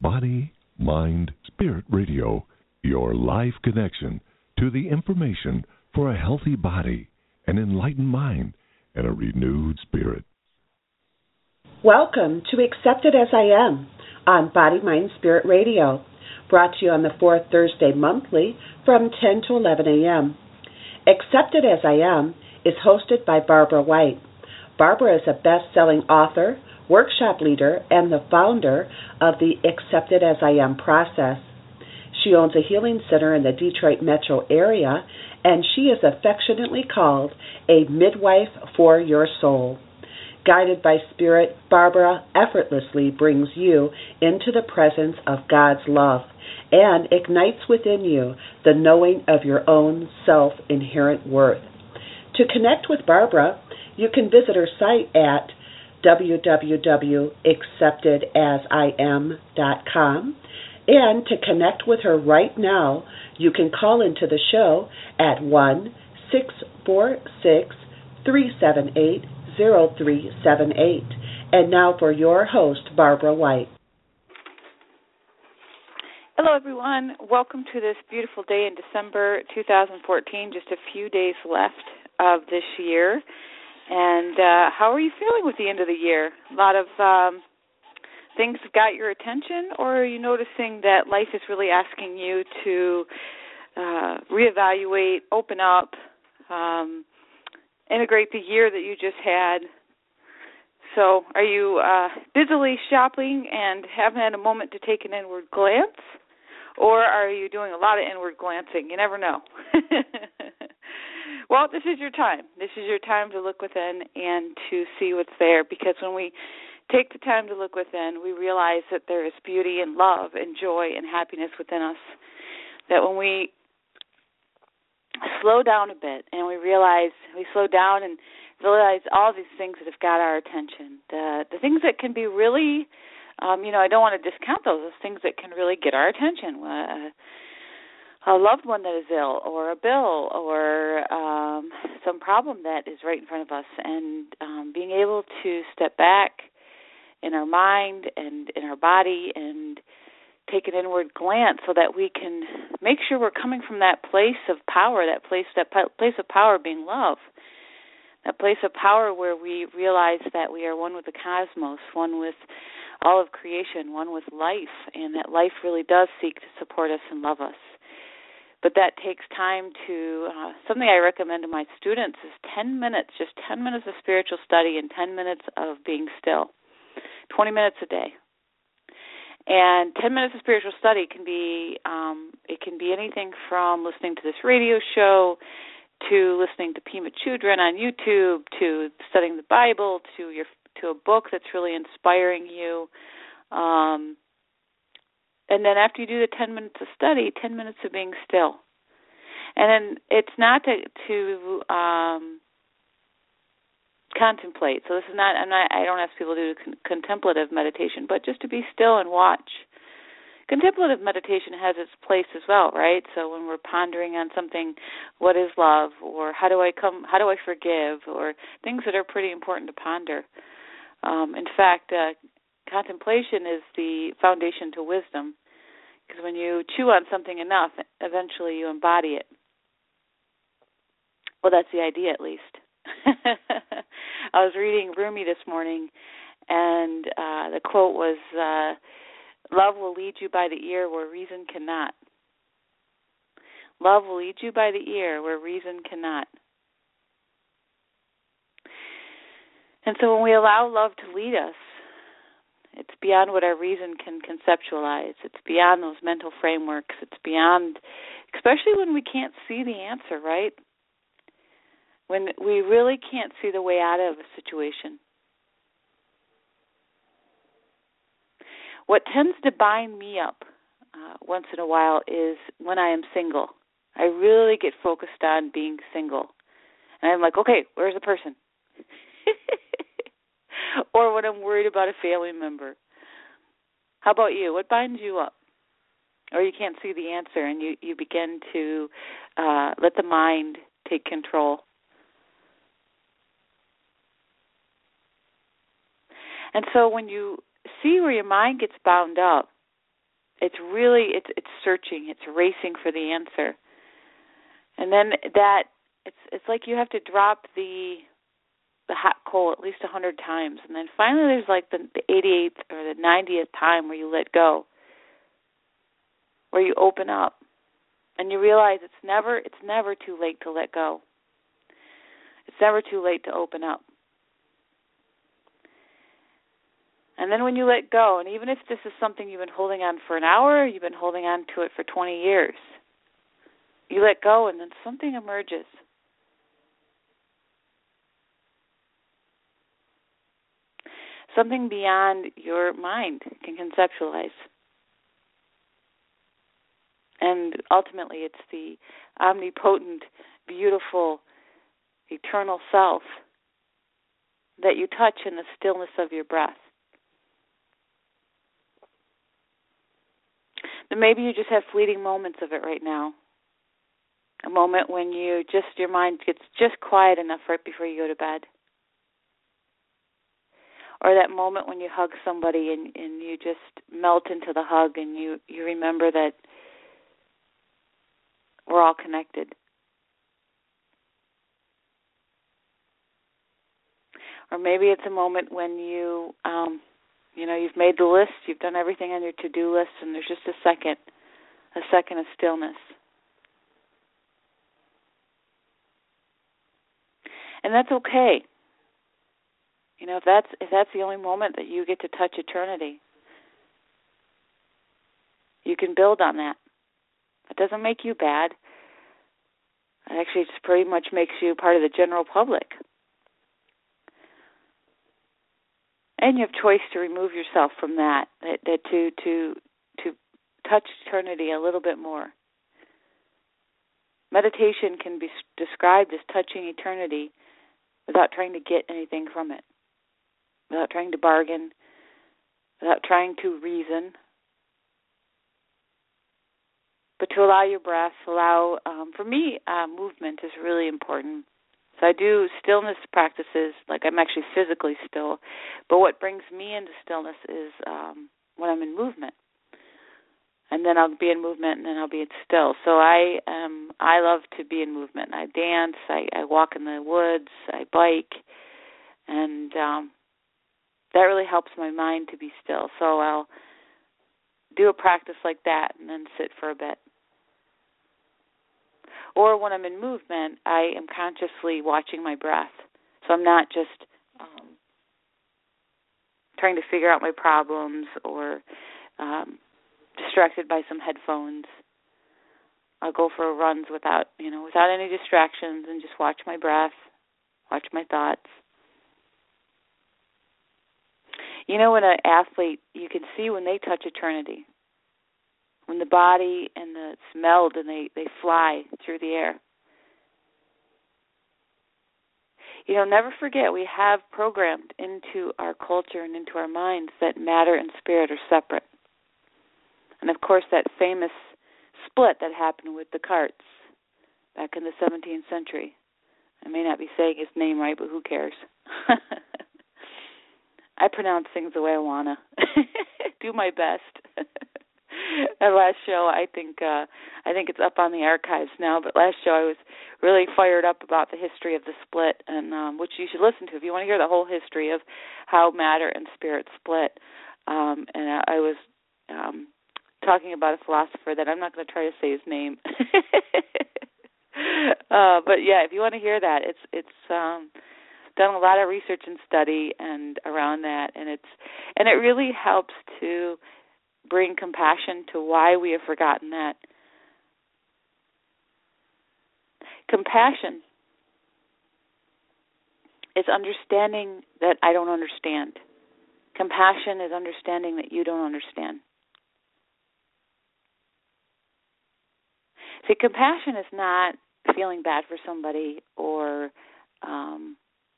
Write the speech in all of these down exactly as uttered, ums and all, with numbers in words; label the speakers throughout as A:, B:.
A: Body, Mind, Spirit Radio, your live connection to the information for a healthy body, an enlightened mind, and a renewed spirit.
B: Welcome to Accepted As I Am on Body, Mind, Spirit Radio, brought to you on the fourth Thursday monthly from ten to eleven a.m. Accepted As I Am is hosted by Barbara White. Barbara is a best-selling author, workshop leader, and the founder of the Accepted As I Am process. She owns a healing center in the Detroit metro area, and she is affectionately called a midwife for your soul. Guided by Spirit, Barbara effortlessly brings you into the presence of God's love and ignites within you the knowing of your own self-inherent worth. To connect with Barbara, you can visit her site at w w w dot accepted as i am dot com. And to connect with her right now, you can call into the show at one six four six, three seven eight, zero three seven eight. And now for your host, Barbara White.
C: Hello, everyone. Welcome to this beautiful day in December two thousand fourteen, just a few days left of this year. And uh, how are you feeling with the end of the year? A lot of um, things have got your attention, or are you noticing that life is really asking you to uh, reevaluate, open up, um, integrate the year that you just had? So are you uh, busily shopping and haven't had a moment to take an inward glance, or are you doing a lot of inward glancing? You never know. Well, this is your time. This is your time to look within and to see what's there, because when we take the time to look within, we realize that there is beauty and love and joy and happiness within us, that when we slow down a bit and we realize, we slow down and realize all these things that have got our attention, the, the things that can be really, um, you know, I don't want to discount those, those things that can really get our attention. Uh, a loved one that is ill, or a bill, or um, some problem that is right in front of us, and um, being able to step back in our mind and in our body and take an inward glance so that we can make sure we're coming from that place of power, that place, that place of power being love, that place of power where we realize that we are one with the cosmos, one with all of creation, one with life, and that life really does seek to support us and love us. But that takes time to, uh, something I recommend to my students is ten minutes, just ten minutes of spiritual study and ten minutes of being still, twenty minutes a day. And ten minutes of spiritual study can be, um, it can be anything from listening to this radio show to listening to Pema Chudran on YouTube, to studying the Bible, to your to a book that's really inspiring you. Um, and then after you do the ten minutes of study, ten minutes of being still. And then it's not to, to um, contemplate. So this is not, I'm not, I don't ask people to do con- contemplative meditation, but just to be still and watch. Contemplative meditation has its place as well, right? So when we're pondering on something, what is love, or how do I come, how do I forgive, or things that are pretty important to ponder. Um, in fact, uh, contemplation is the foundation to wisdom, because when you chew on something enough, eventually you embody it. Well, that's the idea, at least. I was reading Rumi this morning, and uh, the quote was, uh, love will lead you by the ear where reason cannot. Love will lead you by the ear where reason cannot. And so when we allow love to lead us, it's beyond what our reason can conceptualize. It's beyond those mental frameworks. It's beyond, especially when we can't see the answer, right? When we really can't see the way out of a situation. What tends to bind me up uh, once in a while is when I am single. I really get focused on being single. And I'm like, okay, where's the person? Or when I'm worried about a family member. How about you? What binds you up? Or you can't see the answer and you, you begin to uh, let the mind take control. And so when you see where your mind gets bound up, it's really, it's it's searching, it's racing for the answer. And then that, it's it's like you have to drop the the hot coal at least a hundred times. And then finally there's like the, the eighty-eighth or the ninetieth time where you let go, where you open up. And you realize it's never it's never too late to let go. It's never too late to open up. And then when you let go, and even if this is something you've been holding on for an hour, you've been holding on to it for twenty years, you let go and then something emerges. Something beyond your mind can conceptualize. And ultimately, it's the omnipotent, beautiful, eternal self that you touch in the stillness of your breath. Then maybe you just have fleeting moments of it right now. A moment when you just, your mind gets just quiet enough right before you go to bed. Or that moment when you hug somebody and, and you just melt into the hug and you, you remember that we're all connected. Or maybe it's a moment when you, um, you know, you've made the list, you've done everything on your to-do list, and there's just a second, a second of stillness. And that's okay. You know, if that's if that's the only moment that you get to touch eternity, you can build on that. It doesn't make you bad. It actually just pretty much makes you part of the general public. And you have choice to remove yourself from that, that, that to to to touch eternity a little bit more. Meditation can be described as touching eternity without trying to get anything from it, without trying to bargain, without trying to reason, but to allow your breath, allow, um, for me, uh, movement is really important. So I do stillness practices, like I'm actually physically still, but what brings me into stillness is um, when I'm in movement. And then I'll be in movement, and then I'll be still. So I um, I love to be in movement. I dance, I, I walk in the woods, I bike, and um, that really helps my mind to be still. So I'll do a practice like that and then sit for a bit. Or when I'm in movement, I am consciously watching my breath. So I'm not just um, trying to figure out my problems or um, distracted by some headphones. I'll go for runs without, you know, without any distractions and just watch my breath, watch my thoughts. You know, when an athlete, you can see when they touch eternity, when the body and the meld and they, they fly through the air. You know, never forget, we have programmed into our culture and into our minds that matter and spirit are separate. And, of course, that famous split that happened with Descartes back in the seventeenth century. I may not be saying his name right, but who cares? I pronounce things the way I want to. Do my best. That last show, I think uh, I think it's up on the archives now, but last show I was really fired up about the history of the split, and um, which you should listen to if you want to hear the whole history of how matter and spirit split. Um, and I, I was um, talking about a philosopher that I'm not going to try to say his name. uh, but yeah, if you want to hear that, it's it's um, done a lot of research and study and around that, and it's and it really helps to bring compassion to why we have forgotten that. Compassion is understanding that I don't understand. Compassion is understanding that you don't understand. See, compassion is not feeling bad for somebody or um,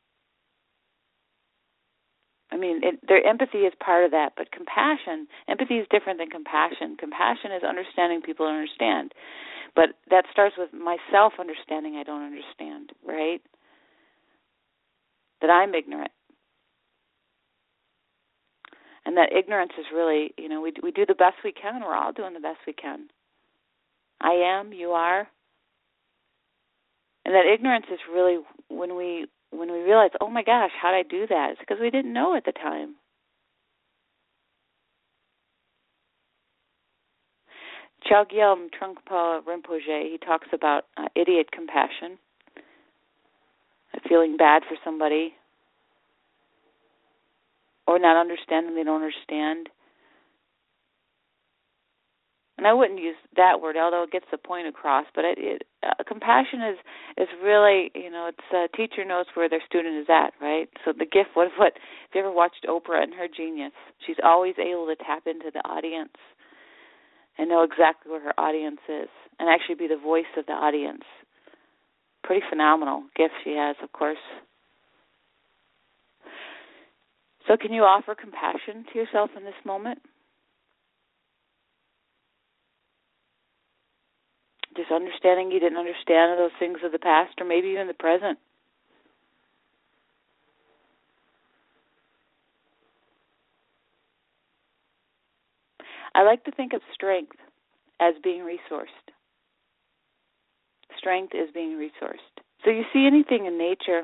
C: I mean, it, their empathy is part of that, but compassion, empathy is different than compassion. Compassion is understanding people understand, but that starts with myself understanding I don't understand, right? That I'm ignorant. And that ignorance is really, you know, we we do the best we can. We're all doing the best we can. I am, you are. And that ignorance is really when we when we realize, oh my gosh, how did I do that? It's because we didn't know at the time. Chogyam Trungpa Rinpoche, he talks about uh, idiot compassion, feeling bad for somebody, or not understanding they don't understand. And I wouldn't use that word, although it gets the point across. But it, it, uh, compassion is is really, you know, it's a teacher knows where their student is at, right? So the gift, what, what, if you ever watched Oprah and her genius, she's always able to tap into the audience and know exactly where her audience is and actually be the voice of the audience. Pretty phenomenal gift she has, of course. So can you offer compassion to yourself in this moment? Just understanding you didn't understand those things of the past or maybe even the present. I like to think of strength as being resourced. Strength is being resourced. So you see anything in nature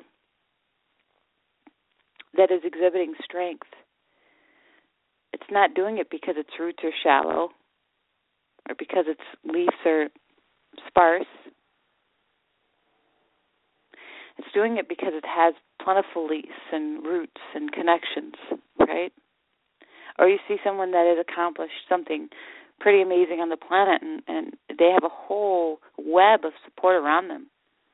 C: that is exhibiting strength, it's not doing it because its roots are shallow or because its leaves are sparse. It's doing it because it has plentiful leaves and roots and connections, right? Or you see someone that has accomplished something pretty amazing on the planet and, and they have a whole web of support around them.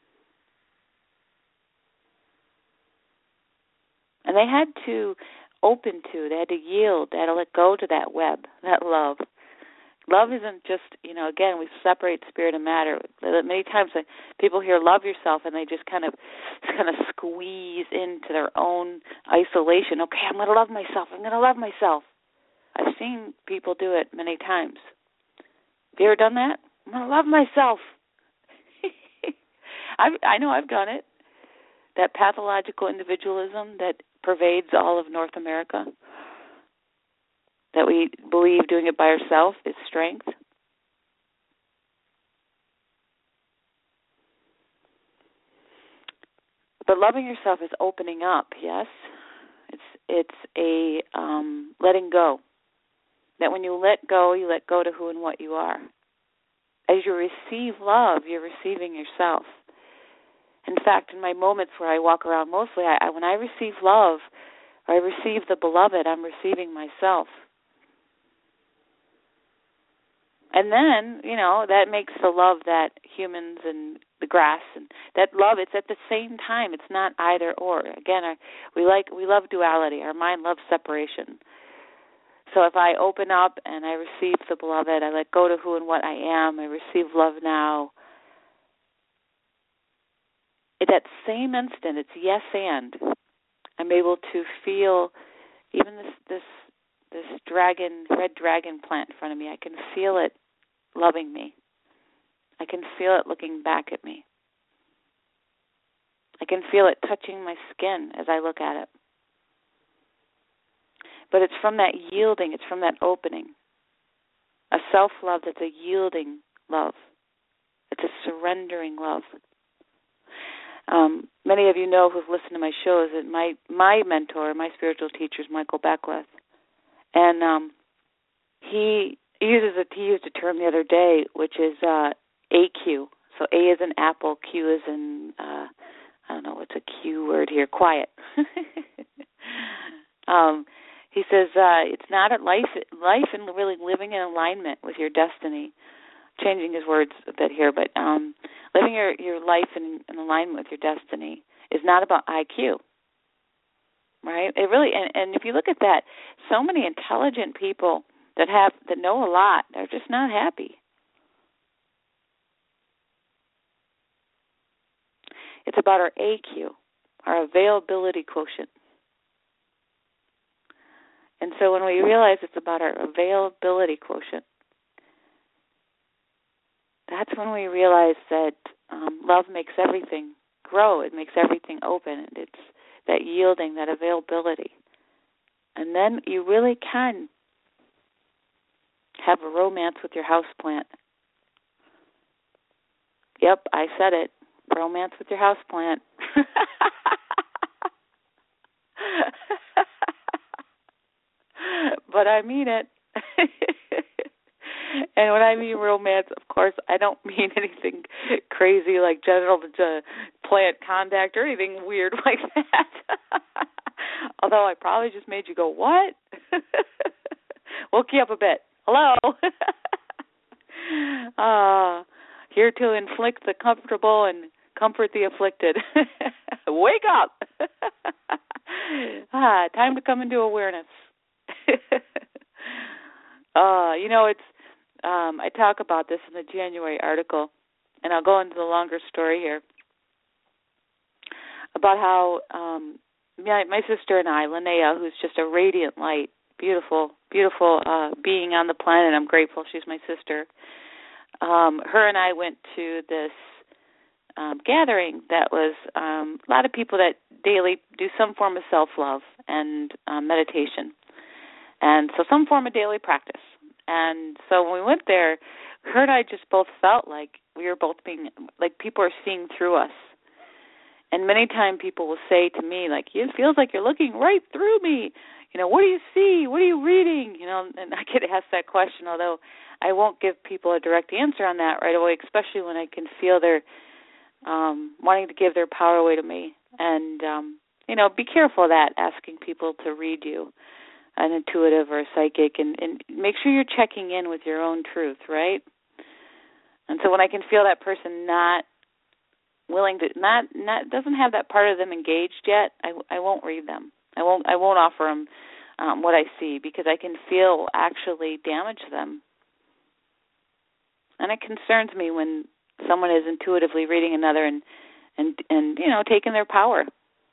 C: And they had to open to, they had to yield, they had to let go to that web, that love. Love isn't just, you know, again, we separate spirit and matter. Many times like, people hear love yourself and they just kind of kind of squeeze into their own isolation. Okay, I'm going to love myself. I'm going to love myself. I've seen people do it many times. Have you ever done that? I'm going to love myself. I I know I've done it. That pathological individualism that pervades all of North America, that we believe doing it by ourselves is strength. But loving yourself is opening up, yes? It's it's a um, letting go. That when you let go, you let go to who and what you are. As you receive love, you're receiving yourself. In fact, in my moments where I walk around mostly, I, I, when I receive love, or I receive the beloved, I'm receiving myself. And then, you know, that makes the love that humans and the grass and that love, it's at the same time. It's not either or. Again, I, we like we love duality. Our mind loves separation. So if I open up and I receive the beloved, I let go to who and what I am, I receive love now. At that same instant, it's yes and. I'm able to feel even this this this dragon, red dragon plant in front of me. I can feel it loving me. I can feel it looking back at me. I can feel it touching my skin as I look at it. But it's from that yielding, it's from that opening. A self-love that's a yielding love. It's a surrendering love. Um, many of you know who've listened to my shows that my my mentor, my spiritual teacher is Michael Beckwith. And um, he uses a, he used a term the other day, which is uh, A Q. So A is in apple, Q is in, uh, I don't know, what's a Q word here, quiet. um, he says uh, it's not a life, life and really living in alignment with your destiny. Changing his words a bit here, but um, living your, your life in, in alignment with your destiny is not about I Q, right? It really, and, and if you look at that, so many intelligent people that have that know a lot, they're just not happy. It's about our A Q, our availability quotient. And so when we realize it's about our availability quotient, that's when we realize that um, love makes everything grow. It makes everything open. It's that yielding, that availability. And then you really can have a romance with your houseplant. Yep, I said it. Romance with your houseplant. But I mean it. And when I mean romance, of course, I don't mean anything crazy like genital to plant contact or anything weird like that. Although I probably just made you go, what? Woke you up a bit. Hello? uh, here to inflict the comfortable and comfort the afflicted. Wake up! ah, time to come into awareness. uh, you know, it's um, I talk about this in the January article, and I'll go into the longer story here about how um, my, my sister and I, Linnea, who's just a radiant light, beautiful, beautiful uh, being on the planet. I'm grateful she's my sister. Um, her and I went to this um, gathering that was um, a lot of people that daily do some form of self-love and um, meditation. And so some form of daily practice. And so when we went there, her and I just both felt like we were both being, like people are seeing through us. And many times people will say to me, like, it feels like you're looking right through me. You know, what do you see? What are you reading? You know, and I get asked that question, although I won't give people a direct answer on that right away, especially when I can feel they're um, wanting to give their power away to me. And, um, you know, be careful of that, asking people to read you, an intuitive or a psychic, and, and make sure you're checking in with your own truth, right? And so when I can feel that person not willing to, not, not doesn't have that part of them engaged yet, I, I won't read them. I won't I won't offer them um, what I see, because I can feel actually damage them. And it concerns me when someone is intuitively reading another and, and, and you know, taking their power.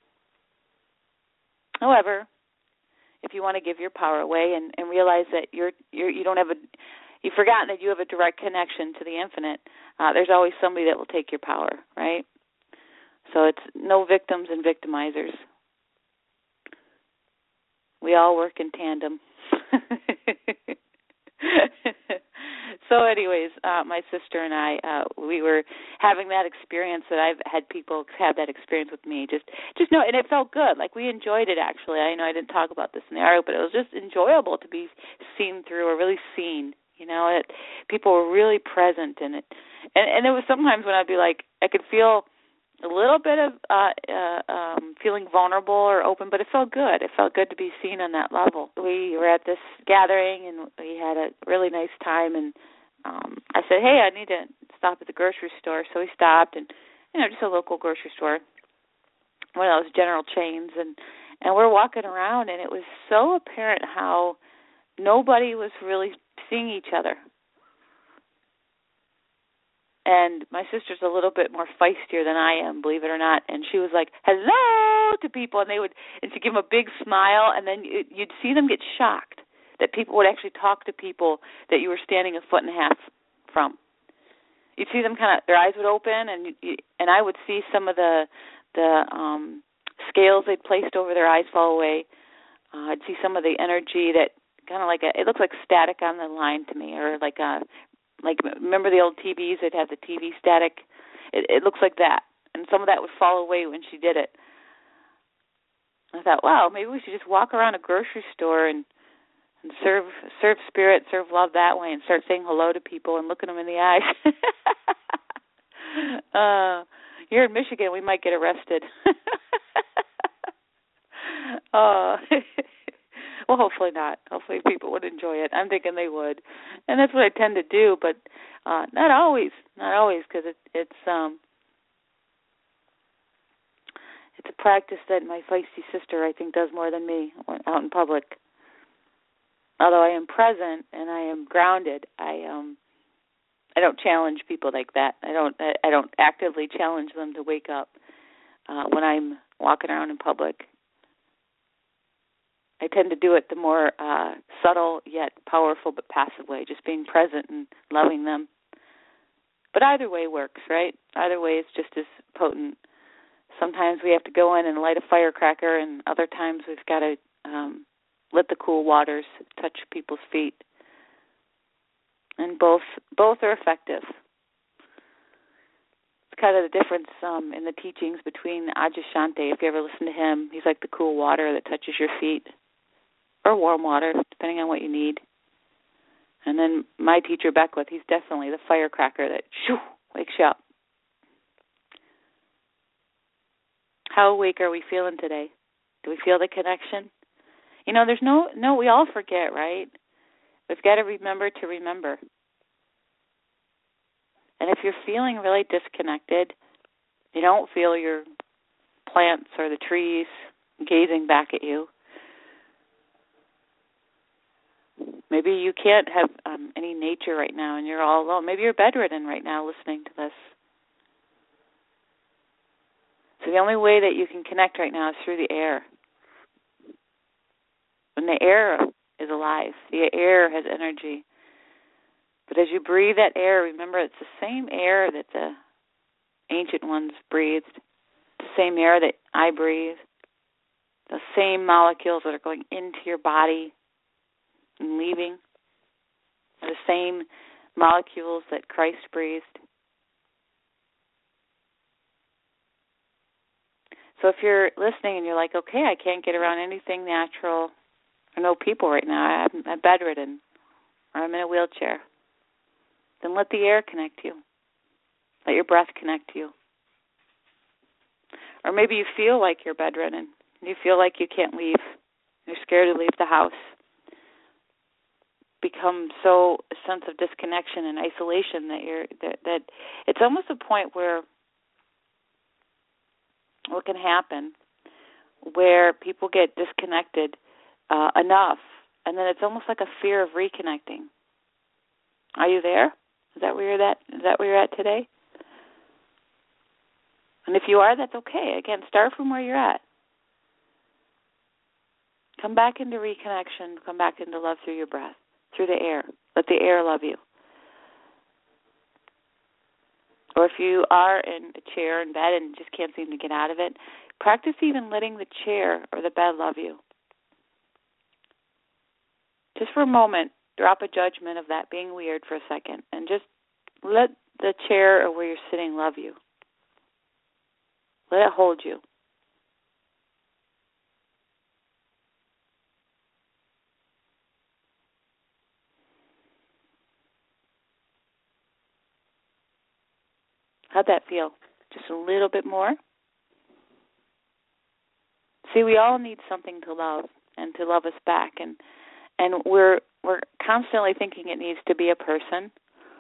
C: However, if you want to give your power away and, and realize that you're, you're you don't have a, you've forgotten that you have a direct connection to the infinite, uh, there's always somebody that will take your power, right? So it's no victims and victimizers. We all work in tandem. So anyways, uh, my sister and I, uh, we were having that experience that I've had people have that experience with me. Just just know, and it felt good. Like, we enjoyed it, actually. I know I didn't talk about this in the article, but it was just enjoyable to be seen through, or really seen. You know, it, people were really present in it. And, and there was sometimes when I'd be like, I could feel a little bit of uh, uh, um, feeling vulnerable or open, but it felt good. It felt good to be seen on that level. We were at this gathering, and we had a really nice time, and um, I said, hey, I need to stop at the grocery store. So we stopped, and, you know, just a local grocery store, one of those general chains, and, and we're walking around, and it was so apparent how nobody was really seeing each other. And my sister's a little bit more feistier than I am, believe it or not. And she was like, hello to people. And they would, and she'd give them a big smile. And then you'd see them get shocked that people would actually talk to people that you were standing a foot and a half from. You'd see them kind of, their eyes would open, and you, and I would see some of the the um, scales they'd placed over their eyes fall away. Uh, I'd see some of the energy that kind of like a, it looks like static on the line to me, or like a, like, remember the old T Vs that have the T V static? It, it looks like that. And some of that would fall away when she did it. I thought, wow, maybe we should just walk around a grocery store and, and serve serve spirit, serve love that way, and start saying hello to people and looking them in the eyes. uh, here in Michigan, we might get arrested. uh Well, hopefully not. Hopefully people would enjoy it. I'm thinking they would. And that's what I tend to do, but uh, not always. Not always, because it, it's um, it's a practice that my feisty sister, I think, does more than me out in public. Although I am present and I am grounded, I um, I don't challenge people like that. I don't I don't actively challenge them to wake up uh, when I'm walking around in public. I tend to do it the more uh, subtle yet powerful but passive way, just being present and loving them. But either way works, right? Either way is just as potent. Sometimes we have to go in and light a firecracker, and other times we've got to um, let the cool waters touch people's feet. And both both are effective. It's kind of the difference um, in the teachings between Adyashanti. If you ever listen to him, he's like the cool water that touches your feet, or warm water, depending on what you need. And then my teacher, Beckwith, he's definitely the firecracker that shoo, wakes you up. How awake are we feeling today? Do we feel the connection? You know, there's no, no, we all forget, right? We've got to remember to remember. And if you're feeling really disconnected, you don't feel your plants or the trees gazing back at you. Maybe you can't have um, any nature right now and you're all alone. Maybe you're bedridden right now listening to this. So the only way that you can connect right now is through the air. When the air is alive, the air has energy. But as you breathe that air, remember it's the same air that the ancient ones breathed, the same air that I breathe, the same molecules that are going into your body and leaving, are the same molecules that Christ breathed. So if you're listening and you're like, okay, I can't get around anything natural, or no people right now, I'm, I'm bedridden, or I'm in a wheelchair, then let the air connect you. Let your breath connect you. Or maybe you feel like you're bedridden. You feel like you can't leave. You're scared to leave the house. Become so a sense of disconnection and isolation that you're that, that it's almost a point where what can happen where people get disconnected uh, enough, and then it's almost like a fear of reconnecting. Are you there? Is that where you're at? Is that where you're at today? And if you are, that's okay. Again, start from where you're at. Come back into reconnection. Come back into love through your breath, through the air. Let the air love you. Or if you are in a chair in bed and just can't seem to get out of it, practice even letting the chair or the bed love you. Just for a moment, drop a judgment of that being weird for a second and just let the chair or where you're sitting love you. Let it hold you. How'd that feel? Just a little bit more? See, we all need something to love and to love us back, and and we're we're constantly thinking it needs to be a person.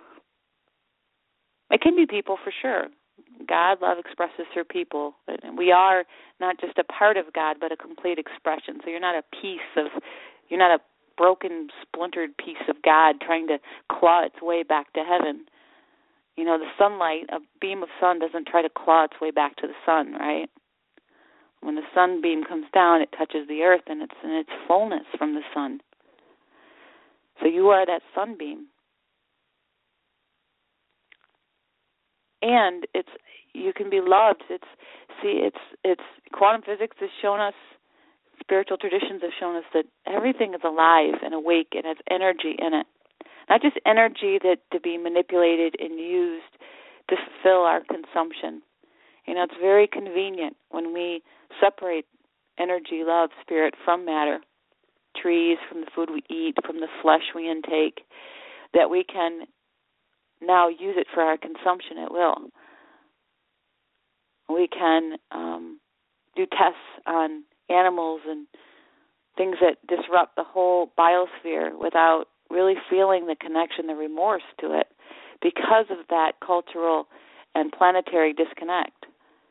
C: It can be people for sure. God love expresses through people, and we are not just a part of God, but a complete expression. So you're not a piece of, you're not a broken, splintered piece of God trying to claw its way back to heaven. You know, the sunlight, a beam of sun doesn't try to claw its way back to the sun, right? When the sunbeam comes down, it touches the earth, and it's in its fullness from the sun. So you are that sunbeam. And it's you can be loved. It's see, it's it's quantum physics has shown us, spiritual traditions have shown us that everything is alive and awake and has energy in it. Not just energy that to be manipulated and used to fulfill our consumption. You know, it's very convenient when we separate energy, love, spirit from matter, trees from the food we eat, from the flesh we intake, that we can now use it for our consumption at will. We can um, do tests on animals and things that disrupt the whole biosphere without really feeling the connection, the remorse to it, because of that cultural and planetary disconnect.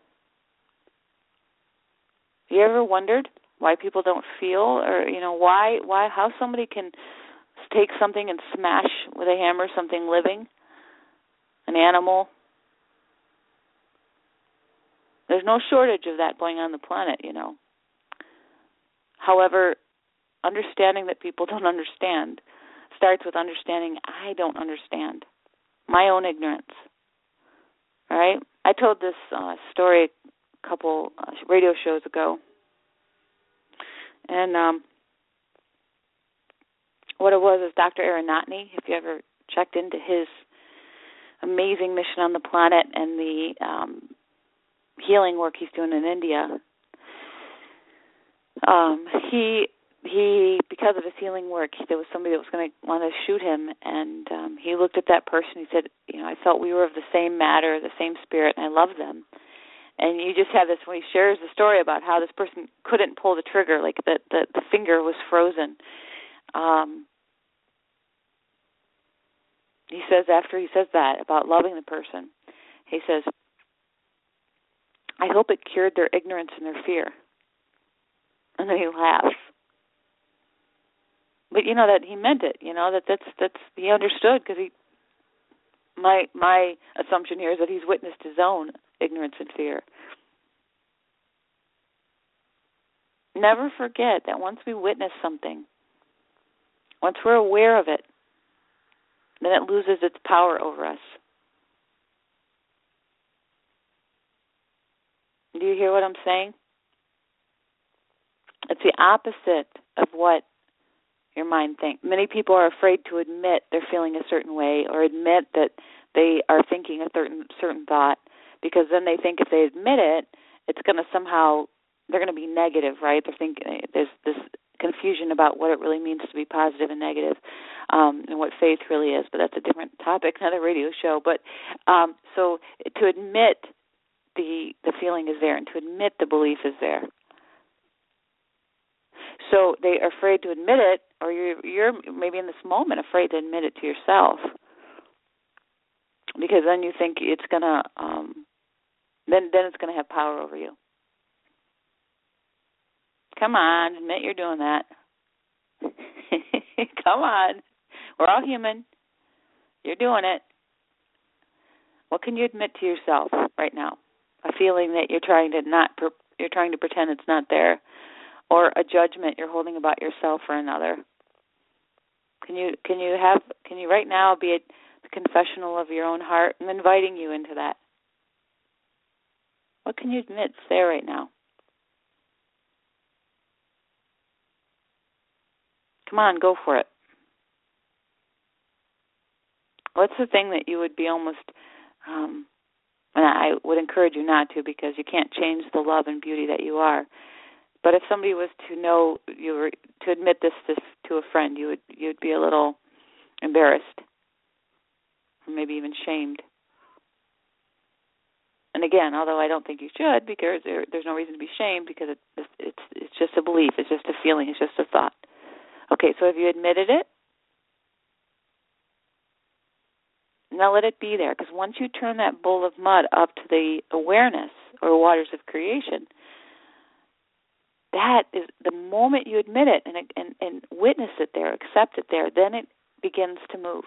C: You ever wondered why people don't feel, or you know, why, why, how somebody can take something and smash with a hammer something living, an animal? There's no shortage of that going on the planet, you know. However, understanding that people don't understand starts with understanding I don't understand. My own ignorance. All right? I told this uh, story a couple uh, radio shows ago. And um, what it was is Doctor Aronatny, if you ever checked into his amazing mission on the planet and the um, healing work he's doing in India. Um, he he because of his healing work, there was somebody that was going to want to shoot him, and um, he looked at that person. He said, "You know, I felt we were of the same matter, the same spirit, and I love them." And you just have this when he shares the story about how this person couldn't pull the trigger, like the the, the finger was frozen. Um, he says after he says that about loving the person, he says, "I hope it cured their ignorance and their fear." And then he laughs. But you know that he meant it. You know that that's that's he understood because he. My my assumption here is that he's witnessed his own ignorance and fear. Never forget that once we witness something, once we're aware of it, then it loses its power over us. Do you hear what I'm saying? It's the opposite of what your mind thinks. Many people are afraid to admit they're feeling a certain way or admit that they are thinking a certain certain thought, because then they think if they admit it, it's going to somehow, they're going to be negative, right? They're thinking there's this confusion about what it really means to be positive and negative, um, and what faith really is. But that's a different topic, another radio show. But um, so to admit the the feeling is there and to admit the belief is there. So they are afraid to admit it, or you're, you're maybe in this moment afraid to admit it to yourself, because then you think it's gonna, um, then then it's gonna have power over you. Come on, admit you're doing that. Come on, we're all human. You're doing it. What can you admit to yourself right now? A feeling that you're trying to not, you're trying to pretend it's not there. Or a judgment you're holding about yourself or another. Can you can you have can you right now be at the confessional of your own heart? I'm inviting you into that. What can you admit is there right now? Come on, go for it. What's the thing that you would be almost, um, and I would encourage you not to, because you can't change the love and beauty that you are. But if somebody was to know you were to admit this, this to a friend, you would you'd be a little embarrassed, or maybe even shamed. And again, although I don't think you should, because there, there's no reason to be shamed, because it, it's it's it's just a belief, it's just a feeling, it's just a thought. Okay, so have you admitted it? Now let it be there, because once you turn that bowl of mud up to the awareness or waters of creation, that is the moment you admit it and, and and witness it there, accept it there, then it begins to move.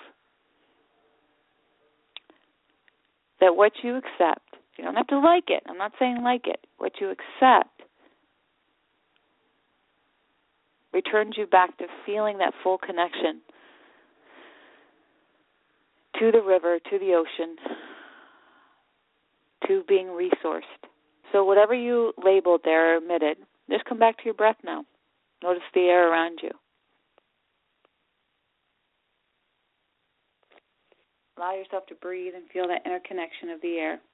C: That what you accept, you don't have to like it. I'm not saying like it. What you accept returns you back to feeling that full connection to the river, to the ocean, to being resourced. So whatever you labeled there or admitted, just come back to your breath now. Notice the air around you. Allow yourself to breathe and feel that interconnection of the air.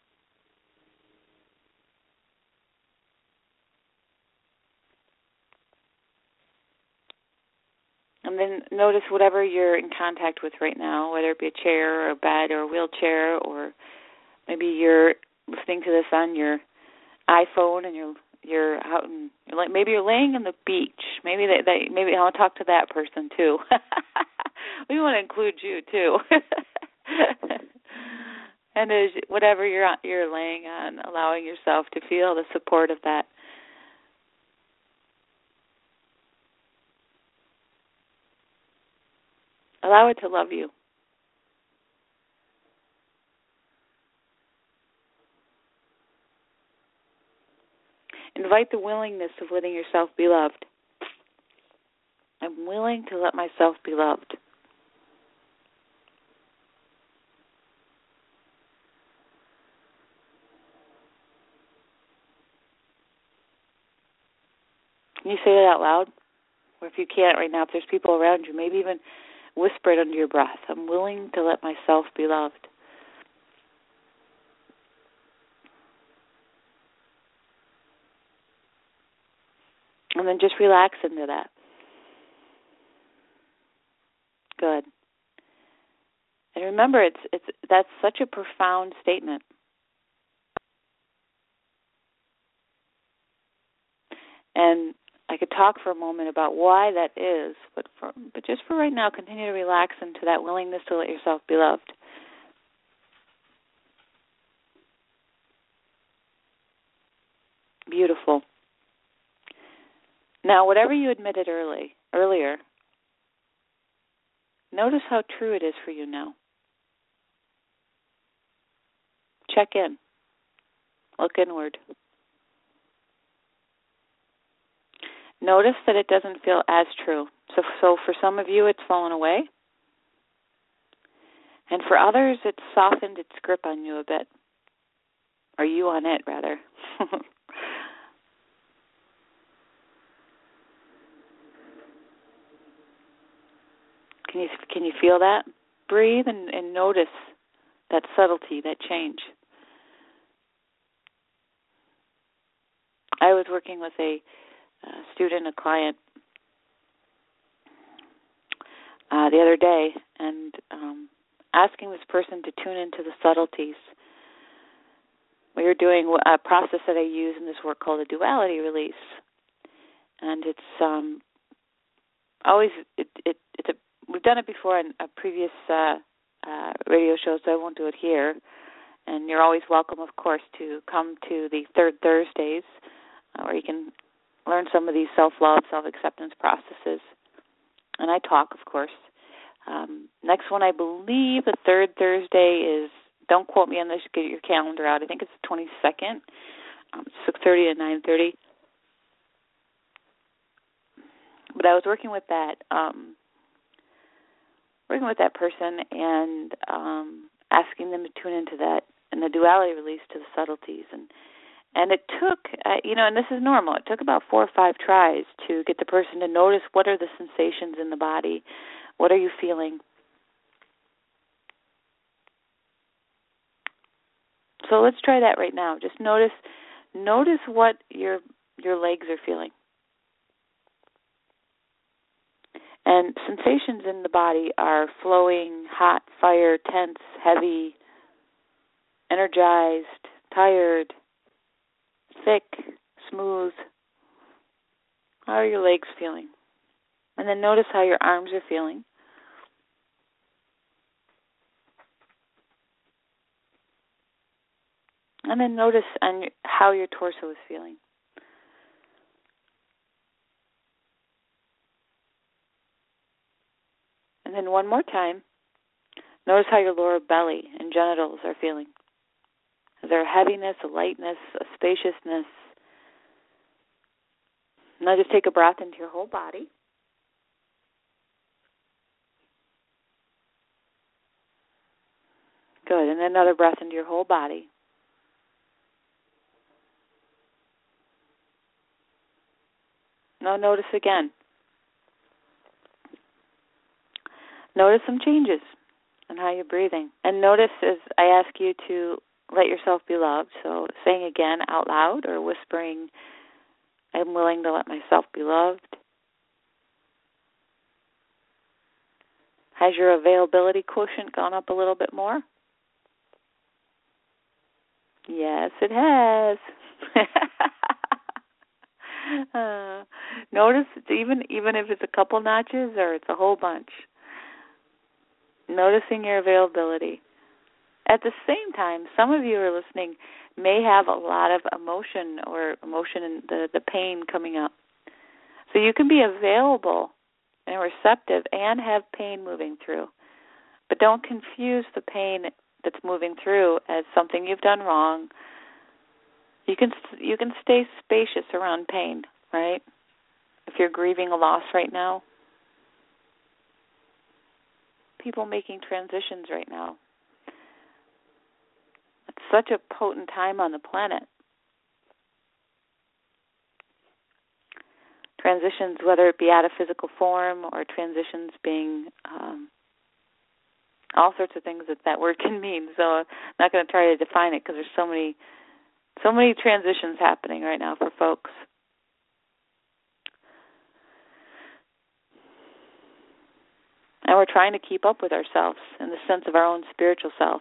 C: And then notice whatever you're in contact with right now, whether it be a chair or a bed or a wheelchair, or maybe you're listening to this on your iPhone and you're you're out and you're like, maybe you're laying on the beach. Maybe they, they maybe I'll talk to that person too. We want to include you too. And as whatever you're on, you're laying on, allowing yourself to feel the support of that. Allow it to love you. Invite the willingness of letting yourself be loved. I'm willing to let myself be loved. Can you say that out loud? Or if you can't right now, if there's people around you, maybe even whisper it under your breath. I'm willing to let myself be loved. And then just relax into that. Good. And remember, it's it's that's such a profound statement. And I could talk for a moment about why that is, but for, but just for right now, continue to relax into that willingness to let yourself be loved. Beautiful. Now, whatever you admitted early, earlier, notice how true it is for you now. Check in. Look inward. Notice that it doesn't feel as true. So, so for some of you, it's fallen away. And for others, it's softened its grip on you a bit. Or you on it, rather. Can you can you feel that? Breathe and, and notice that subtlety, that change. I was working with a uh, student, a client, uh, the other day, and um, asking this person to tune into the subtleties. We were doing a process that I use in this work called a duality release, and it's um, always it, it it's a we've done it before in a previous uh, uh, radio show, so I won't do it here. And you're always welcome, of course, to come to the third Thursdays, uh, where you can learn some of these self-love, self-acceptance processes. And I talk, of course. Um, next one, I believe, the third Thursday is, don't quote me on this, get your calendar out. I think it's the twenty-second, um, six thirty to nine thirty. But I was working with that, um, working with that person and um, asking them to tune into that and the duality release to the subtleties. And and it took, uh, you know, and this is normal, it took about four or five tries to get the person to notice what are the sensations in the body, what are you feeling. So let's try that right now. Just notice notice what your your legs are feeling. And sensations in the body are flowing, hot, fire, tense, heavy, energized, tired, thick, smooth. How are your legs feeling? And then notice how your arms are feeling. And then notice on how your torso is feeling. And then one more time, notice how your lower belly and genitals are feeling. Is there a heaviness, a lightness, a spaciousness? Now just take a breath into your whole body. Good. And then another breath into your whole body. Now notice again. Notice some changes in how you're breathing. And notice as I ask you to let yourself be loved, so saying again out loud or whispering, I'm willing to let myself be loved. Has your availability quotient gone up a little bit more? Yes, it has. uh, notice it's even even if it's a couple notches or it's a whole bunch. Noticing your availability. At the same time, some of you who are listening may have a lot of emotion or emotion in the, the pain coming up. So you can be available and receptive and have pain moving through. But don't confuse the pain that's moving through as something you've done wrong. You can you can stay spacious around pain, right? If you're grieving a loss right now. People making transitions right now. It's such a potent time on the planet. Transitions, whether it be out of physical form or transitions being um, all sorts of things that that word can mean. So I'm not going to try to define it because there's so many, so many transitions happening right now for folks. And we're trying to keep up with ourselves in the sense of our own spiritual self.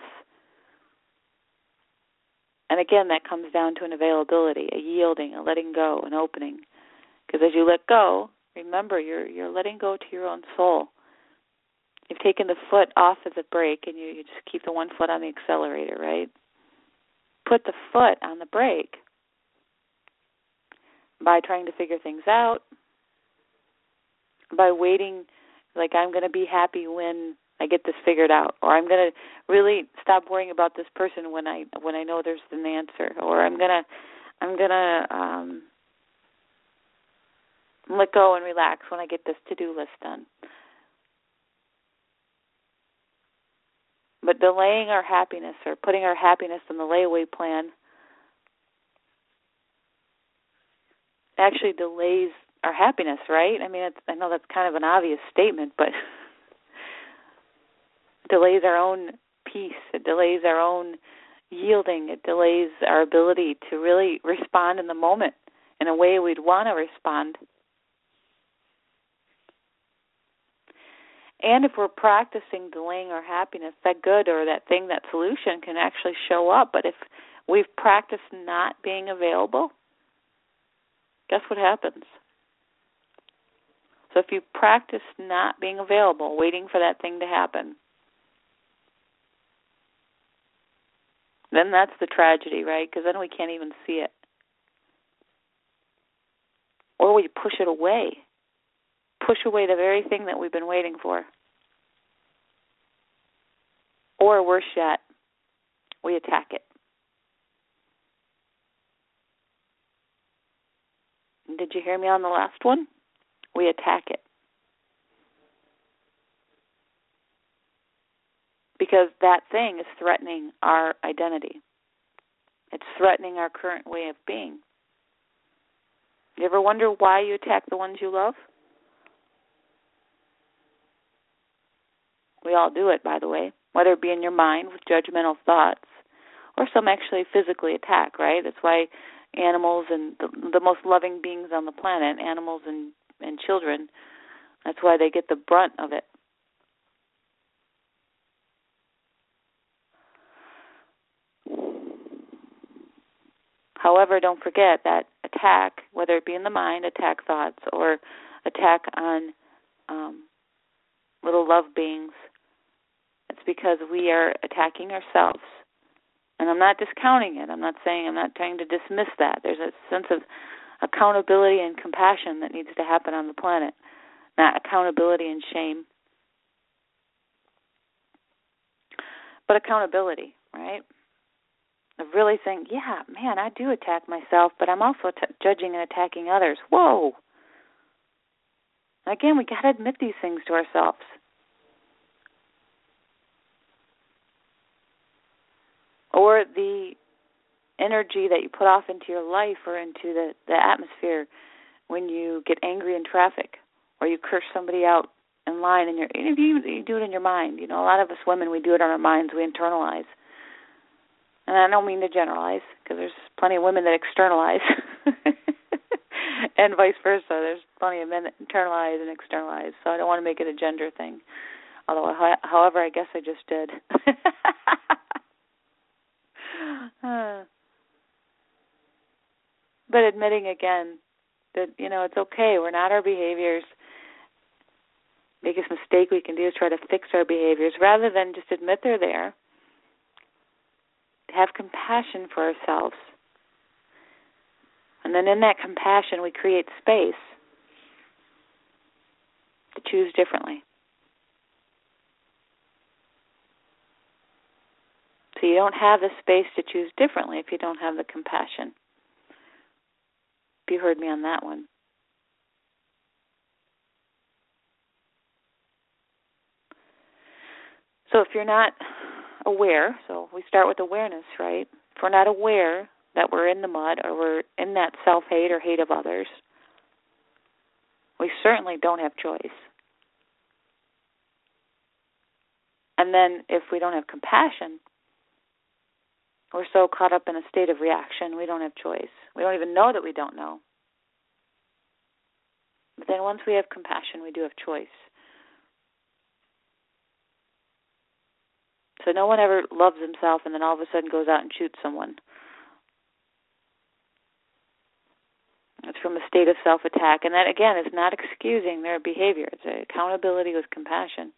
C: And again, that comes down to an availability, a yielding, a letting go, an opening. Because as you let go, remember, you're you're letting go to your own soul. You've taken the foot off of the brake and you, you just keep the one foot on the accelerator, right? Put the foot on the brake by trying to figure things out, by waiting, like I'm going to be happy when I get this figured out, or I'm going to really stop worrying about this person when I when I know there's an answer, or I'm going to I'm going to um, let go and relax when I get this to-do list done. But delaying our happiness or putting our happiness in the layaway plan actually delays our happiness, right? I mean, it's, I know that's kind of an obvious statement, but it delays our own peace. It delays our own yielding. It delays our ability to really respond in the moment in a way we'd want to respond. And if we're practicing delaying our happiness, that good or that thing, that solution can actually show up. But if we've practiced not being available, guess what happens? So if you practice not being available, waiting for that thing to happen, then that's the tragedy, right? Because then we can't even see it. Or we push it away. Push away the very thing that we've been waiting for. Or worse yet, we attack it. Did you hear me on the last one? We attack it. Because that thing is threatening our identity. It's threatening our current way of being. You ever wonder why you attack the ones you love? We all do it, by the way, whether it be in your mind with judgmental thoughts or some actually physically attack, right? That's why animals and the, the most loving beings on the planet, animals and, and children, that's why they get the brunt of it. However, don't forget that attack, whether it be in the mind, attack thoughts, or attack on um, little love beings, it's because we are attacking ourselves. And I'm not discounting it. I'm not saying, I'm not trying to dismiss that. There's a sense of accountability and compassion that needs to happen on the planet, not accountability and shame. But accountability, right? Of really saying, yeah, man, I do attack myself, but I'm also t- judging and attacking others. Whoa. Again, we got to admit these things to ourselves. Or the energy that you put off into your life or into the, the atmosphere when you get angry in traffic or you curse somebody out in line. And, and if you, you do it in your mind, you know, a lot of us women, we do it on our minds, we internalize. And I don't mean to generalize, because there's plenty of women that externalize. And vice versa. There's plenty of men that internalize and externalize. So I don't want to make it a gender thing. Although, however, I guess I just did. But admitting again that, you know, it's okay. We're not our behaviors. Biggest mistake we can do is try to fix our behaviors rather than just admit they're there. Have compassion for ourselves. And then in that compassion, we create space to choose differently. So you don't have the space to choose differently if you don't have the compassion. If you heard me on that one. So if you're not aware, so we start with awareness, right? If we're not aware that we're in the mud or we're in that self-hate or hate of others, we certainly don't have choice. And then if we don't have compassion, we're so caught up in a state of reaction, we don't have choice. We don't even know that we don't know. But then once we have compassion, we do have choice. So no one ever loves himself and then all of a sudden goes out and shoots someone. It's from a state of self-attack. And that, again, is not excusing their behavior. It's accountability with compassion.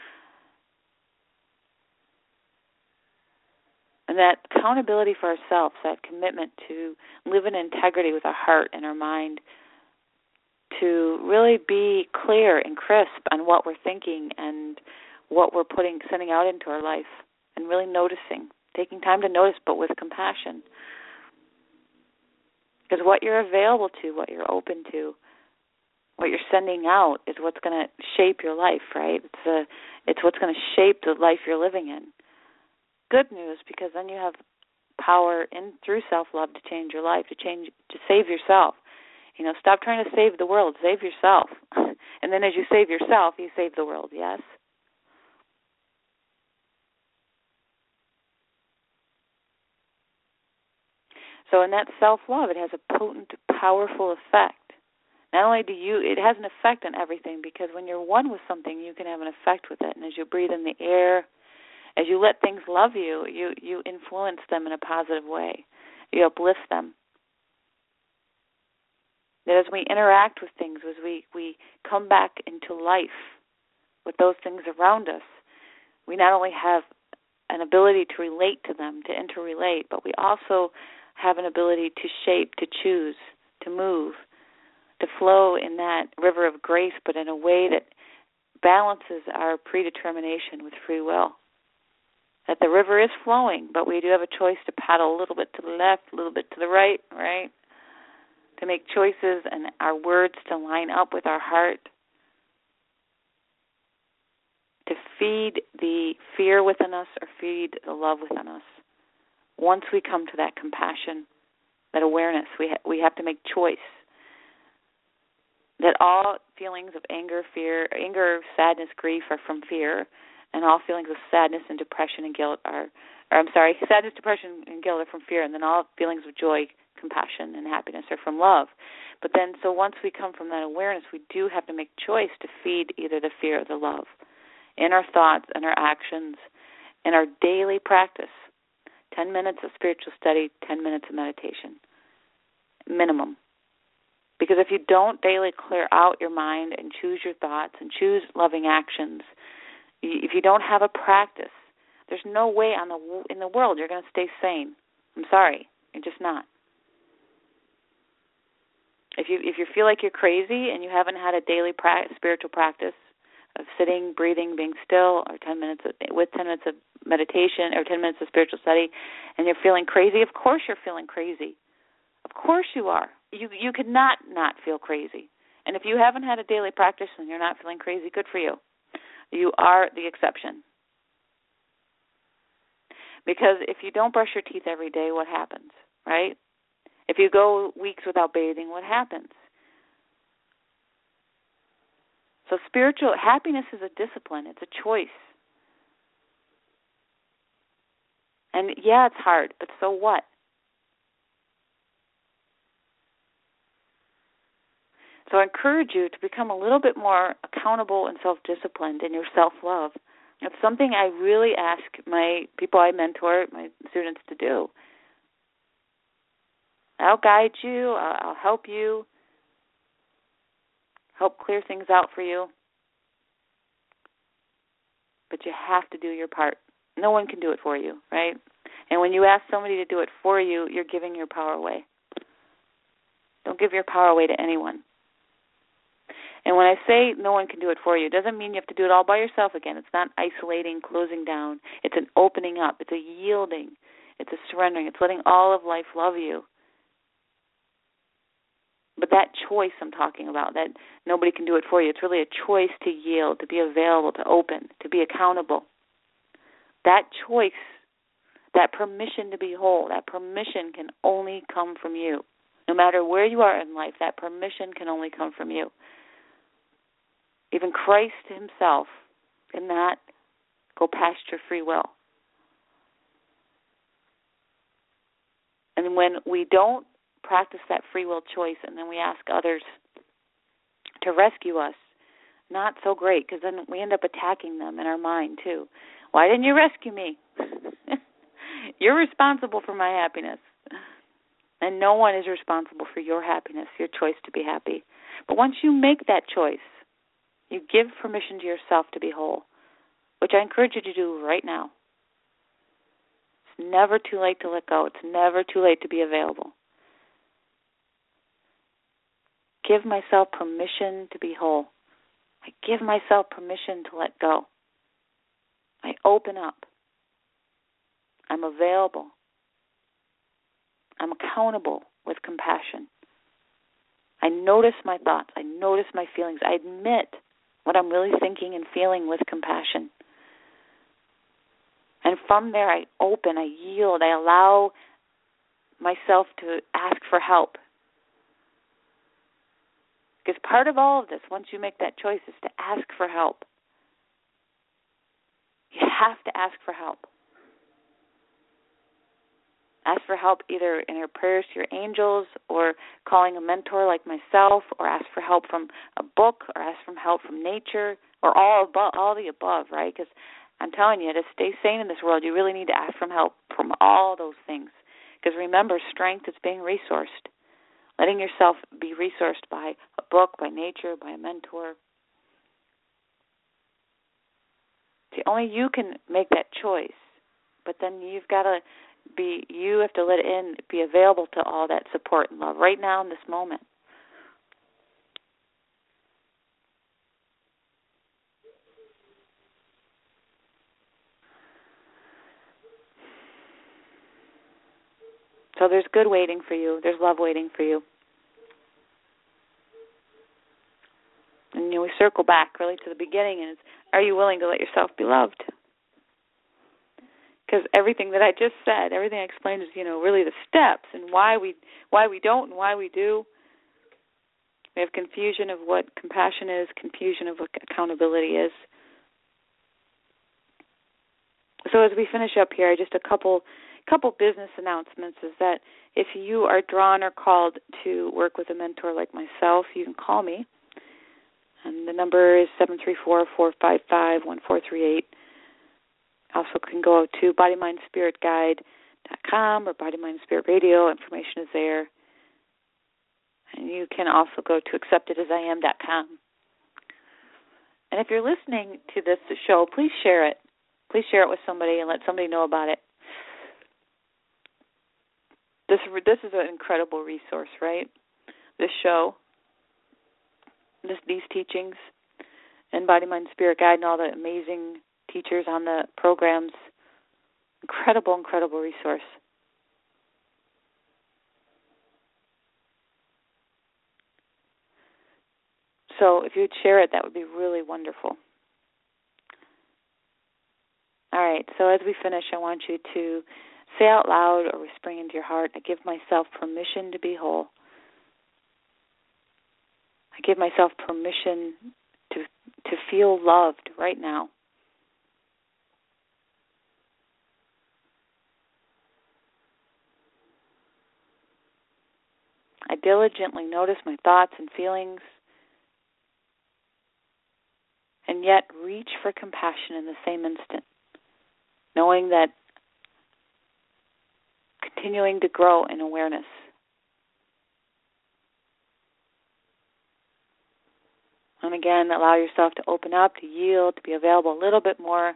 C: And that accountability for ourselves, that commitment to live in integrity with our heart and our mind, to really be clear and crisp on what we're thinking and what we're putting, sending out into our life, and really noticing, taking time to notice, but with compassion. Because what you're available to, what you're open to, what you're sending out is what's going to shape your life, right? It's a, it's what's going to shape the life you're living in. Good news, because then you have power in through self-love to change your life, to change, to save yourself. You know, stop trying to save the world, save yourself. And then as you save yourself, you save the world, yes? So in that self-love, it has a potent, powerful effect. Not only do you, it has an effect on everything, because when you're one with something, you can have an effect with it. And as you breathe in the air, as you let things love you, you, you influence them in a positive way. You uplift them. That as we interact with things, as we, we come back into life with those things around us, we not only have an ability to relate to them, to interrelate, but we also have an ability to shape, to choose, to move, to flow in that river of grace, but in a way that balances our predetermination with free will. That the river is flowing, but we do have a choice to paddle a little bit to the left, a little bit to the right, right? To make choices and our words to line up with our heart. To feed the fear within us or feed the love within us. Once we come to that compassion, that awareness, we ha- we have to make choice. That all feelings of anger, fear, anger, sadness, grief are from fear, and all feelings of sadness and depression and guilt are, or I'm sorry, sadness, depression, and guilt are from fear, and then all feelings of joy, compassion, and happiness are from love. But then, so once we come from that awareness, we do have to make choice to feed either the fear or the love in our thoughts and our actions, in our daily practice. Ten minutes of spiritual study, ten minutes of meditation, minimum. Because if you don't daily clear out your mind and choose your thoughts and choose loving actions, if you don't have a practice, there's no way on the in the world you're going to stay sane. I'm sorry, you're just not. If you if you feel like you're crazy and you haven't had a daily pra- spiritual practice of sitting, breathing, being still, or ten minutes of, with ten minutes of meditation or ten minutes of spiritual study, and you're feeling crazy, of course you're feeling crazy. Of course you are. You you could not not feel crazy. And if you haven't had a daily practice and you're not feeling crazy, good for you. You are the exception. Because if you don't brush your teeth every day, what happens, right? If you go weeks without bathing, what happens? So spiritual happiness is a discipline. It's a choice. And yeah, it's hard, but so what? So I encourage you to become a little bit more accountable and self-disciplined in your self-love. It's something I really ask my people I mentor, my students, to do. I'll guide you. I'll, I'll help you. Help clear things out for you. But you have to do your part. No one can do it for you, right? And when you ask somebody to do it for you, you're giving your power away. Don't give your power away to anyone. And when I say no one can do it for you, it doesn't mean you have to do it all by yourself again. It's not isolating, closing down. It's an opening up. It's a yielding. It's a surrendering. It's letting all of life love you. But that choice I'm talking about, that nobody can do it for you, it's really a choice to yield, to be available, to open, to be accountable. That choice, that permission to be whole, that permission can only come from you. No matter where you are in life, that permission can only come from you. even Christ himself, in that, go past your free will. And when we don't practice that free will choice and then we ask others to rescue us, not so great, because then we end up attacking them in our mind too. Why didn't you rescue me? You're responsible for my happiness. And no one is responsible for your happiness, your choice to be happy. But once you make that choice, you give permission to yourself to be whole, which I encourage you to do right now. It's never too late to let go. It's never too late to be available. Give myself permission to be whole. I give myself permission to let go. I open up. I'm available. I'm accountable with compassion. I notice my thoughts. I notice my feelings. I admit what I'm really thinking and feeling with compassion. And from there, I open, I yield, I allow myself to ask for help. Because part of all of this, once you make that choice, is to ask for help. You have to ask for help. Ask for help either in your prayers to your angels, or calling a mentor like myself, or ask for help from a book, or ask for help from nature, or all above, all the above, right? Because I'm telling you, to stay sane in this world, you really need to ask for help from all those things. Because remember, strength is being resourced. Letting yourself be resourced by a book, by nature, by a mentor. See, only you can make that choice. But then you've got to be, you have to let it in, be available to all that support and love right now in this moment. So there's good waiting for you. There's love waiting for you. And you know, we circle back really to the beginning, and it's, are you willing to let yourself be loved? Because everything that I just said, everything I explained is, you know, really the steps and why we why we don't and why we do. We have confusion of what compassion is, confusion of what accountability is. So as we finish up here, just a couple couple business announcements is that if you are drawn or called to work with a mentor like myself, you can call me. And the number is seven three four, four five five, one four three eight. Also can go to body mind spirit guide dot com or Body Mind Spirit Radio. Information is there. And you can also go to accepted as I am dot com. And if you're listening to this show, please share it. Please share it with somebody and let somebody know about it. This this is an incredible resource, right? This show, this these teachings, and Body Mind Spirit Guide and all the amazing teachers on the programs. Incredible, incredible resource. So if you would share it, that would be really wonderful. All right, so as we finish, I want you to say out loud or whispering into your heart, I give myself permission to be whole. I give myself permission to to feel loved right now. I diligently notice my thoughts and feelings, and yet reach for compassion in the same instant, knowing that continuing to grow in awareness. And again, allow yourself to open up, to yield, to be available a little bit more.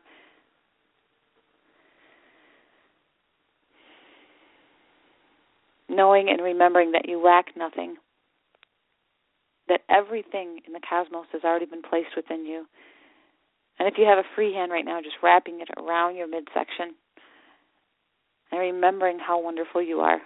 C: Knowing and remembering that you lack nothing, that everything in the cosmos has already been placed within you. And if you have a free hand right now, just wrapping it around your midsection and remembering how wonderful you are.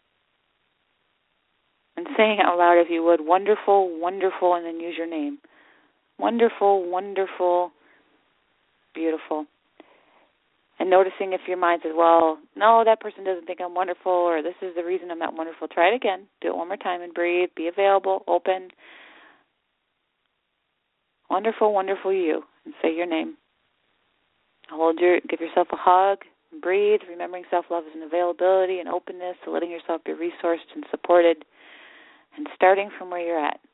C: And saying out loud, if you would, wonderful, wonderful, and then use your name. Wonderful, wonderful, beautiful. And noticing if your mind says, well, no, that person doesn't think I'm wonderful, or this is the reason I'm not wonderful. Try it again. Do it one more time and breathe. Be available, open. wonderful, wonderful you, and say your name. Hold your, give yourself a hug, and breathe, remembering self-love is an availability and openness to letting yourself be resourced and supported, and starting from where you're at.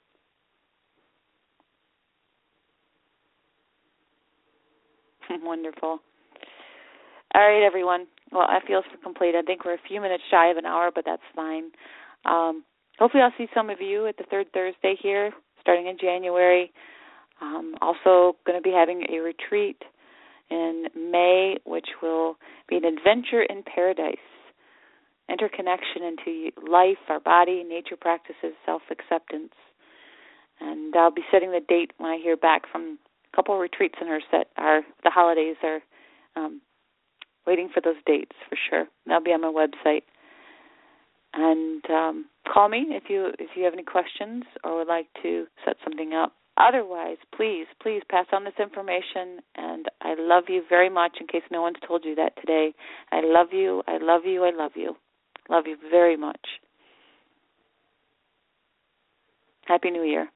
C: Wonderful. All right, everyone. Well, I feel complete. I think we're a few minutes shy of an hour, but that's fine. Um, hopefully I'll see some of you at the third Thursday here, starting in January. Um, also going to be having a retreat in May, which will be an adventure in paradise, interconnection into life, our body, nature practices, self-acceptance. And I'll be setting the date when I hear back from a couple of retreat centers that are, the holidays are um, waiting for those dates for sure. That'll be on my website. And um, call me if you if you have any questions or would like to set something up. Otherwise, please, please pass on this information, and I love you very much in case no one's told you that today. I love you, I love you, I love you. Love you very much. Happy New Year.